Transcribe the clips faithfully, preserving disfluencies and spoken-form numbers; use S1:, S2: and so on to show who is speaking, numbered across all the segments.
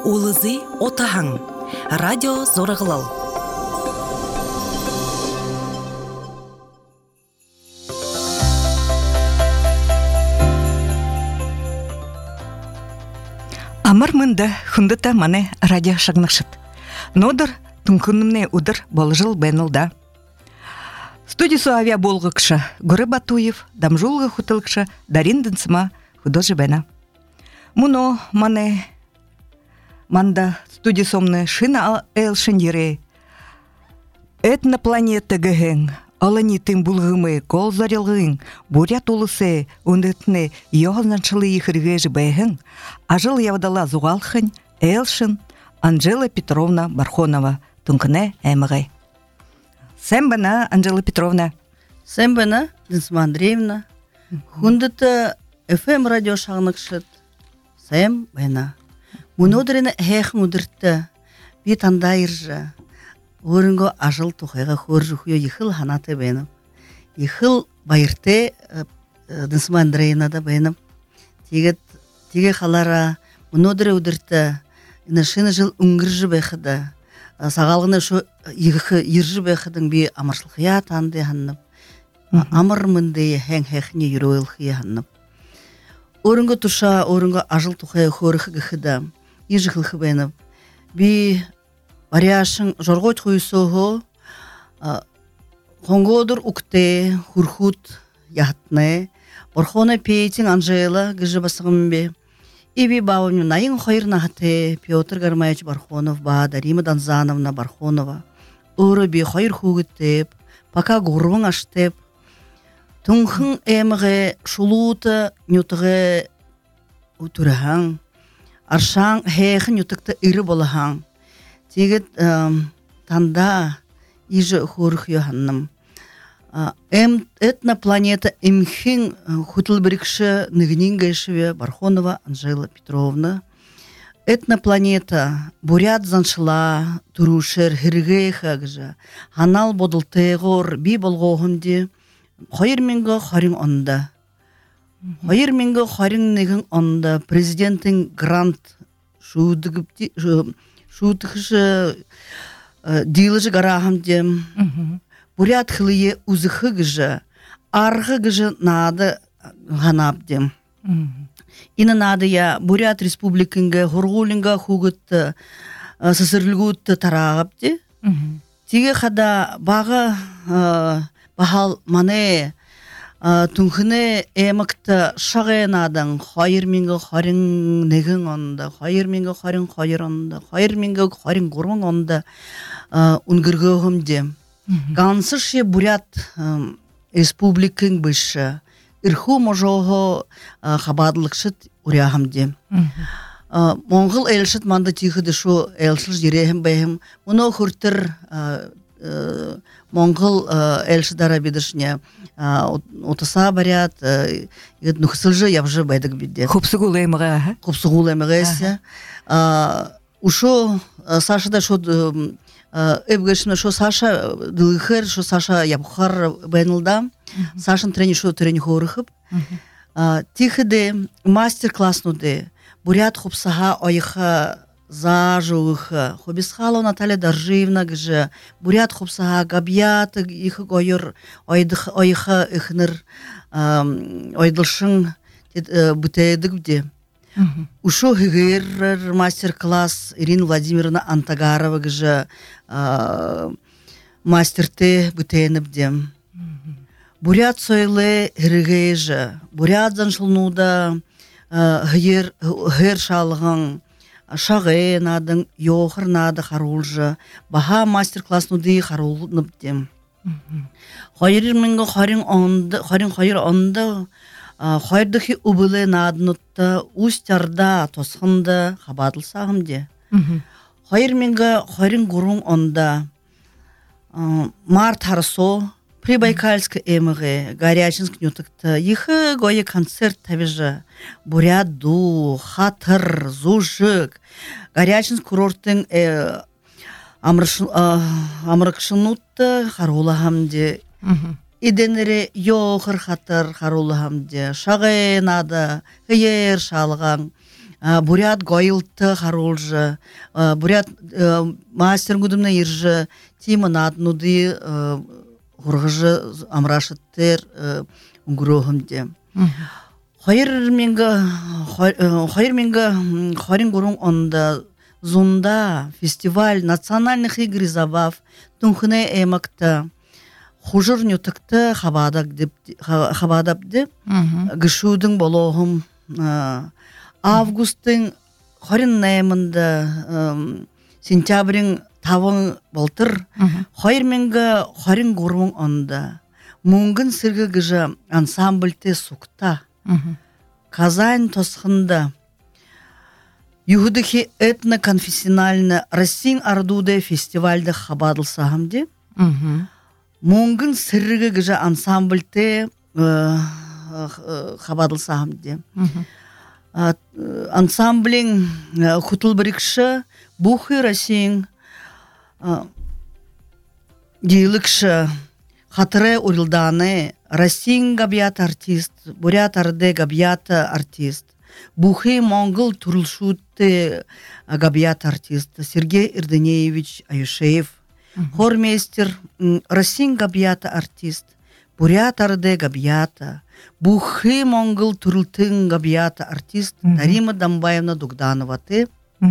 S1: улызы отаһың. Радио Зорығылал. Амар мында хүндіта мане радио шагнықшыт. Нодыр түнкүнімне удыр болжыл бәнілда. Студису авиа болғықша Гүрі Батуев, дамжулғы хутылықша Дарин Дынсыма художи бәна. Муно мане манда студисомны шина элшендере. Этна планета гэгэн, аланитын булгымы кол зарилгын, бурят улысы ундытны йоғызначылы ихіргежі бәйгін, ажыл явдала зуғалхын, элшин Анжела Петровна Бархонова, түнкіне әміғай. Сәм бана, Анжела Петровна.
S2: Сәм бана, Дынсыма Андреевна. Хундыты эф эм радио шағынықшыт. Сәм бана. Мұнодырыны әйхін ұдыртты. Бет андайыржы. Орынғы ажыл тұқайға хоржы хуя ехыл ханаты бәнім. Ехыл байырты Дынсыма Андреевна да бәнім. Теге қалара мұнодыры ұдыртты. Инашыны жыл үңгіржі бәқіді. Сағалғыны шо ержі бәқідің бе амаршылқия танды ханып. Амыр мынды әң-әқіне юройлқия ханып. Орынғы тұша, орынғы ажыл тұқай хорықы ғықыда. Ежі қылқы бәніп. Бе баряшың жорғойт қойысуғы қоңғодыр ұқты, хұрхут яғытны. Борхона пейтін Анжела ғыжы басығым бе. Иби бабамню наин хойрна хате Петр Гармаевич Бархонов ба Дарима Данзановна Бархонова. Уры би хойр хугыттеп, пока гурвың аштеп. Тунхын эмге шулуты нютыгы утурахаң. Аршаң хэйхын нютыкты иры болахаң. Тегет танда ижы хурх йоханным. Эм этна планета имхин хутыл бірікші нігнин гайшеве Бархонова Анжела Петровна. Этна планета бурят заншыла турушер хиргейха гжа. Ханал бодылтайғор би болғоғынде қойыр менгі қорин онда. Қойыр менгі қорин нігін онда президенттің грант шудығышы дейліжі гарағымде. Бурят хылые узыхы гыжы, арғы гыжы нады ғанабдем. Ина нады я Бурят республикинге хургулинга хугытты, сысырлгутты тарағабде. Теге қада бағы бағал мане түнхіне әмікті шағайын адың, қайыр менгі қарың негің онда, қайыр менгі қарың қайыр онда, қайыр менгі қарың ғұрмың онда ұнгырғығымде. Гансыше Бурят республикин бышы. Ирху можого хабадлыкшыт уряхамде. Монгол элшыт манда тихыды шо элшыл жерехим бәйхим. Мұны хүртір монгол элшыдара бидышне отыса барят. Нұхсылжы явжы бәйдік бидде.
S1: Хупсығул әміға?
S2: Хупсығул әміға әсі. Ушо Сашада шо Эбгэшна шо Саша дылыхыр, шо Саша ябхар бәнілда. Сашын трени шо трени хорыхып. Тихыды мастер-класснуды. Бурят хупсаға ойыха зажуғыха. Хобисхала Наталья Даржиевна гжы. Бурят хупсаға габияты ихы гойыр ойыха ихныр ойдылшын бүтәйдік бде. Ушо хыгыр мастер-класс Ирина Владимировна Антагарова гжы мастерты бүтәйніпдем. Бурят сойлы хыргейжы. Бурят заншылнуда хыр шалғын, шағай надың, йоғыр нады қарулжы. Баха мастер-класснуды қарулныпдем. Қайыр менгі қарин қайыр онды Қайырдықи ұбылы надынытты, ұстярда, тосқынды, қабадылсағымде. Қайыр менгі қайрын ғұрын онда, март арысо, Прибайкальскі эміғі, Горячинск нютыкты, ехі гойы концерт табежі, Буряду, Хатыр, Зужык, Горячинск курорттың амрықшынутты, қарулағамде. Иденері йоғыр хатыр қарулы хамде, шағайын ады, хейер шалған, бурят гойылты харулжы, бурят мастер гудымна иржы, тима наднуды хургыжы амрашыттер унгрохымде. Хайыр менга хайыр менга харин гурун онда зунда фестиваль национальных игр и забав тунхне эмакта хужур нютыкты хабадак хабадап деп гышудың болохым августтың харин наймында сентябрин тавын болтыр хайыр менга харин гурун онда мунгын сыргы гыжа ансамбльте сукта Казань тосхында Юхудыхи этно-конфессиональный Россин Ардуде фестивальда хабадылса хамде. Мунгын сыррыгы гыжа ансамбльте хабадылса хамде. Ансамблин хутыл бірікші бухы Россин дейлікші хатыры урилданы Россин габият артист, бурят арде габият артист. Бухы монгол турылшутты габият артист Сергей Ирденеевич Аюшеев. Хормейстер Россин габият артист, бурят арде габият. Бухы монгол турылтын габият артист Нарима Дамбаевна Дугданова ты.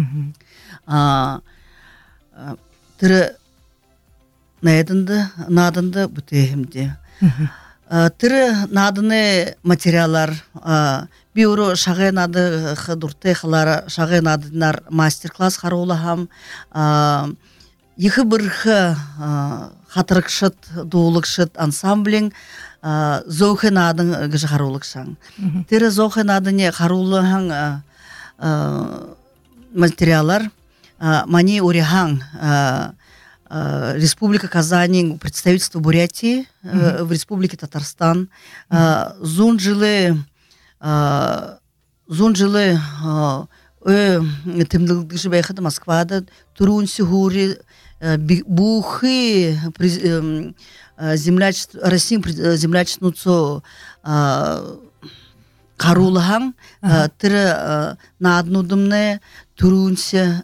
S2: Тірі надынды, надынды бүтейімде. Тірі надыны материалар, биуру шағай нады қыдурты қылары, шағай надынар мастер-класс қарулығам, ехі бірхі қатырықшыт, дуылықшыт ансамблин зоухы надын ғыжы қарулықшаң. Тірі зоухы надыне қарулығаң материалар, мани урихаң, Республика Казань, представительство Бурятии mm-hmm. в Республике Татарстан, mm-hmm. Зунжилы, Зунжилы, темдылды жібайқыды Москвада, Турун Сигури, Бухы, Россия землячествуцу Карулахам, тірі на однудымны Турунсе,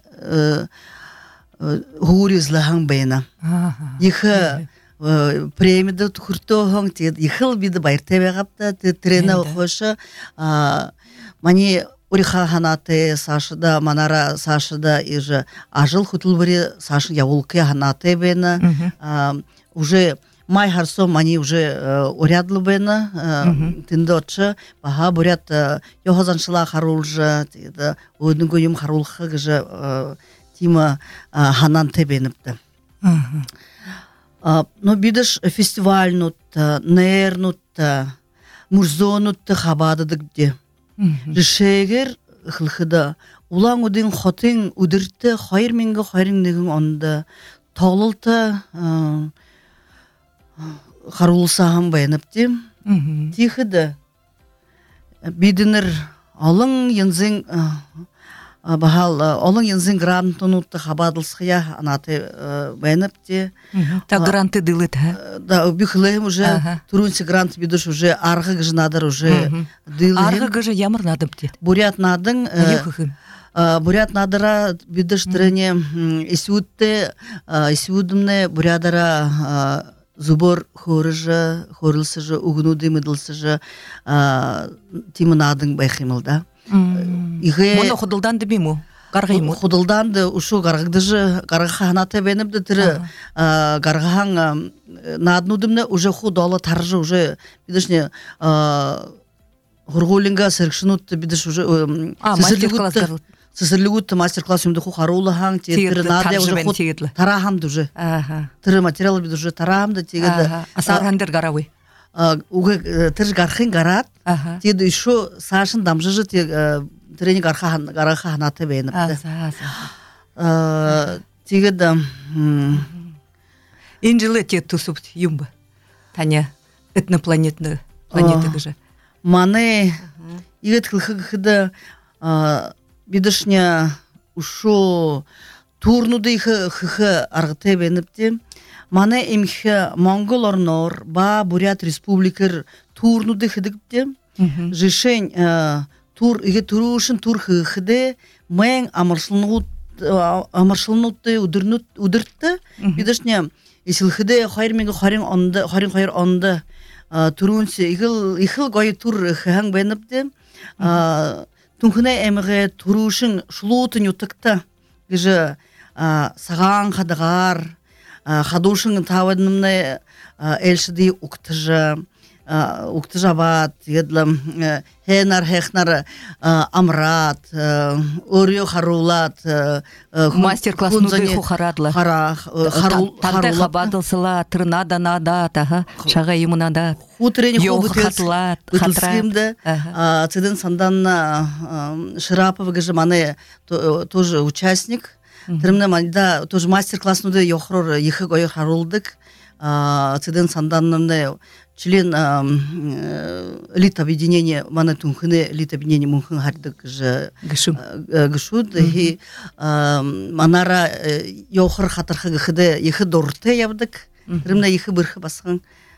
S2: Гури злахаң бейна. Ехі премида тұқыртоғың, ехіл биді байыртабе қапта, трена ұқышы. Мани уриха ханаты Сашыда, Манара Сашыда, ежі ажыл құтыл бірі Сашы явулқы ханаты бейна. Уже май харсо мани уже урядлы бейна. Тінді отшы, баға бурят йоғазаншыла қарулжы, өйдің көйім қарулқы ғыжы Тима ханан тебеніпті. Но бидіш фестиваль нутта, нер нутта, мурзо нутта хабадыдық де. Рішегер қылқыда, улаң үдің хотың үдіртті қайыр менгі қайрыңдығың онда тоғылты қарулсағын байыныпті. Тихіді бидінір алың ензің Бахал, олон янзын грантын утты хабадылсқия анаты байыныпте.
S1: Та гранты дылыт,
S2: ха? Да, бихлэм уже, турунси грант бидуш уже арғы гыжы надар уже дылыхым.
S1: Арғы гыжы ямыр надыпте?
S2: Бурят надың, бурят надыра бидуш трене исюдте, исюдымне бурядара зубор хорыжы, хорылсыжы, угнуды мыдылсыжы тимы надың байхимылда.
S1: Мұны құдылдан дебей му? Қарғай му?
S2: Құдылдан да ұшу қарғыдыжы, қарғы ханаты бәніп де түрі қарғаң наднудымны уже құдалы таржы уже бидішне ғұрғолинға сәркшінутты бидіш уже сесірлігутты мастер-класс өмді құқары олығаң түрі надя уже құд тарағамды уже түрі материалы биді уже тарағамды тегеді
S1: асарғандыр қарауы
S2: угы тырж гархын гарат теді еще сашын дамжыжы трени гархан гараха наты бейніпті тегеді
S1: инжилы те тусуп юмба таня этнопланетны планеты гыжы
S2: маны игет кылхыгыды бидышня ушу турнуды хыхы аргыты бейніпті Мане имхе Монгол орнор, ба Бурят республикер турнуды хыдыкте, жишень тур иге турушын тур хыхыды мен амаршылнут амаршылнутты удырнут удыртты бидешне исилхыды хайр менге харин онды харин хайр онды турунсы игыл ихыл гой тур хаң бенепте тунхне эмге турушын шлутын ютыкта гыжы саган хадагар хадушын таваднымны элшди уктыжа уктыжабат едлам хенар хехнар амрат орё харулат
S1: мастер-класс нуды хухарадлы
S2: хара харул
S1: хабадылсыла тырнада нада тага шага имунада
S2: хутрени
S1: хобытлат
S2: хатра цеден санданна Ширапова гыжманы тоже участник Тремне манда тоже мастер-класс нуды йохрор ихы гой харулдык цеден санданны член элит объединения мана тунхны элит объединения мунхын хардык же гышуд и манара йохр хатырхы гыхыды ихы дорты ябдык тремне ихы бырхы баскан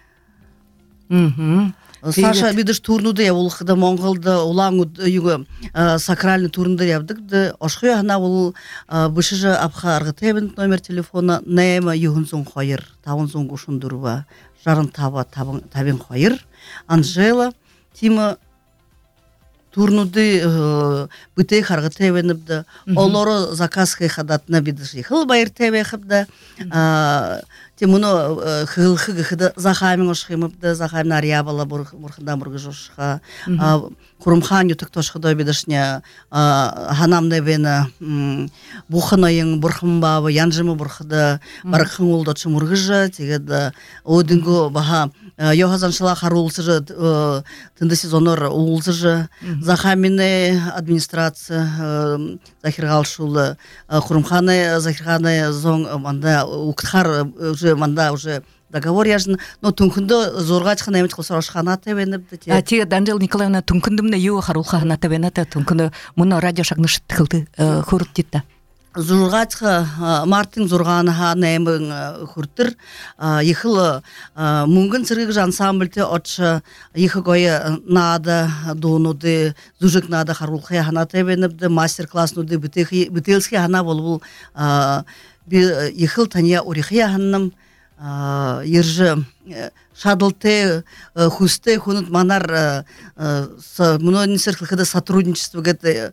S2: Саша бидеш турнуды я улхыда Монголда улан юго сакральный турнуды ябдык да ошхы хана ул бышыжы апха аргытебин номер телефона нема югунсун хайыр тавынсун гушундурва жарын таба табин хайыр Анжела Тима турнуды бытей харгытебинибди олоро заказкай хадатна бидеш ихыл байыр тебе хыбда Тимуно хылхы гыхыды захамин ошхимыбды захамин ариабала бурхында бургыжошха Курумхан ютык тошхыдой бидышня ханамны бені буханайың бурхымбабы янжымы бурхыды барықын олдачы мургыжы тегеді одынгу баха йохазаншыла харулсыжы тынды сезонор улсыжы захамины администрация захиргалшулы Курумханы захирханы зоң манда уктхар уже манда уже договор яжын, но тункунды зорға чықын әмет қылсар ошқана тәбеніпті.
S1: А те, Анжела Николаевна, тункундымны еу қарулқағына тәбенеті, тункунды мұны радио шағны шыттықылды құрып детті.
S2: Зорға чықы Мартин зорғаны ғаны әмін құрттыр. Ехілі мұңгін сіргік жансамбілті отшы ехі қойы нады, донуды, зүжік нады қарулқая ғана тәбеніпті, мастер-класс нуды бітелске ғана бол бұл ехіл тания орихия ғанным ержі шадылты хусты хунут манар мнонисер хылхыда сотрудничество гэты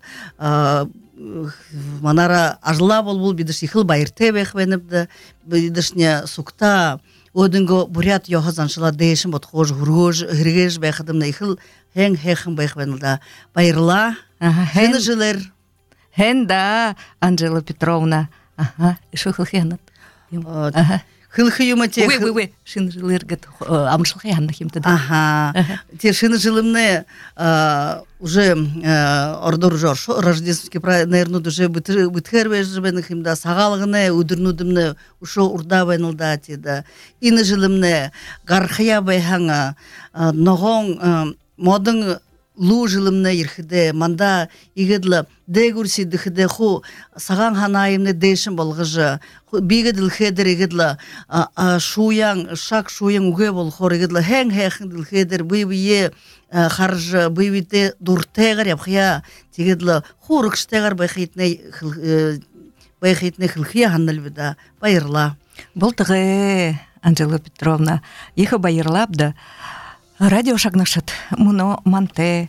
S2: манара ажла бол бол бидеш ихыл байырте бехвенебді бидешне сукта одынго бурят йохазаншыла дейшін бот хож хургож хиргеш бехадымна ихыл хен хехын бехвенелда байырла хені жилер
S1: хен да Анжела Петровна ага шо хылхенат
S2: Хылхы юмате.
S1: Ой, ой, ой, шины жилыргат, амшылхы янна химтада.
S2: Ага. Те шины жилымны уже ордор жор, рождественский праздник, наверное, уже бытхервеш жбенных химда, сагалгны, удырнудымны, ушо урда байнылда теда. Ины жилымны гархая байханга, ногон модың лу жылымны ерхіде, манда егедлі дегурси дыхіде ху саған ханайымны дейшін болғыжы, бигеділ хедер егедлі шуяң, шак шуяң уге бол хор егедлі хәң-хәң діл хедер бейбие харжы бейбите дұртегар япхия тегедлі ху рықштегар байхейтне хылхия ханнылбіда байырла.
S1: Болтығы, Анжела Петровна, ехі байырлабды, радио шагнашыт, мұны манте,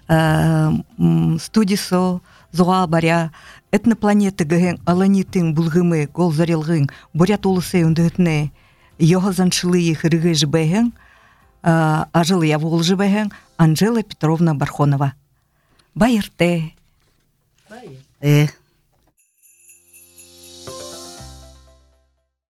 S1: студисо, зуға баря, этнопланеты гәген аланитың бұлғымы, гол зарелғың, бурят олысы өндетіне, йохазаншылы ехірігі жібәген, ажылы явол жібәген, Анжела Петровна Бархонова. Байырте.
S2: Байырте.